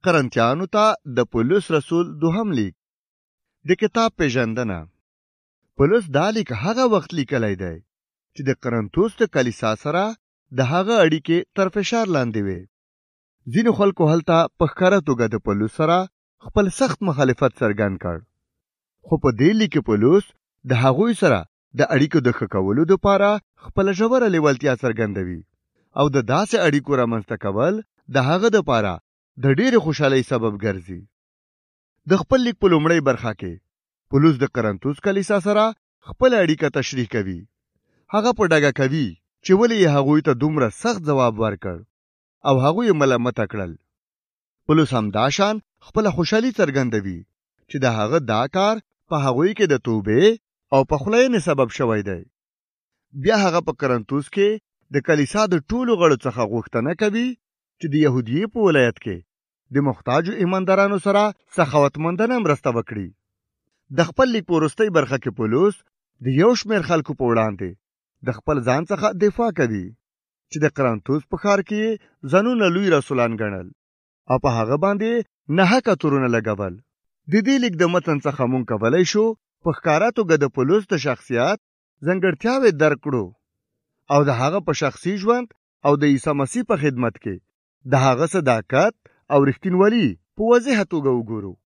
قرنتیانو ته د پولس رسول دوهم لیک. د کتاب پیژندنه. پولس دا لیک هغه وخت لیکلی دی چې د قرنتوس د کلیسا سره د هغه اړیکې تر فشار لاندې وې. ځینو خلکو هلته په ښکاره توګه د پولس سره خپل سخت مخالفت څرګند کړ. خو په دې لیک کې پولس د هغوی سره د اړیکو د ښه کولو دپاره خپله ژوره لیوالتیا څرګندوي او د داسې اړیکو رامنځته کول د هغه دپاره د ډېرې خوشحالۍ سبب ګرځي. د خپل لیک په لومړۍ برخه کې پولس د قرنتوس کلیسا سره خپل اړیکه تشریح کوي. هغه په ډاګه کوي چې ولې یې هغوی ته دومره سخت ځواب ورکړ او هغوی یې ملامته کړل. پولس هم دا شان خپله خوشحالي څرګندوي چې د هغه دا کار په هغوی کې د توبې او پخلاینې سبب شوی دی. بیا هغه په قرنتوس کې د کلیسا د ټولو غړو څخه غوښتنه کوي چې د یهودیې په ولایت کې د محتاجو ایماندارانو سره سخاوتمندانه مرسته وکړي. د خپل لیک په وروستۍ برخه کې پولس د یو شمېر خلکو په وړاندې د خپل ځان څخه دفاع کوي چې د قرنتوس په ښار کې ځانونه لوی رسولان ګڼل او په هغه باندې ناحقه تورونه لګول. د دې لیک د متن څخه مونږ کولی شو په ښکاره توګه د پولس د شخصیت ځانګړتیاوې درک کړو او د هغه په شخصي ژوند او د عیسی مسیح په خدمت کې د هغه صداقت او رښتینولي په واضحه توګه وګورو.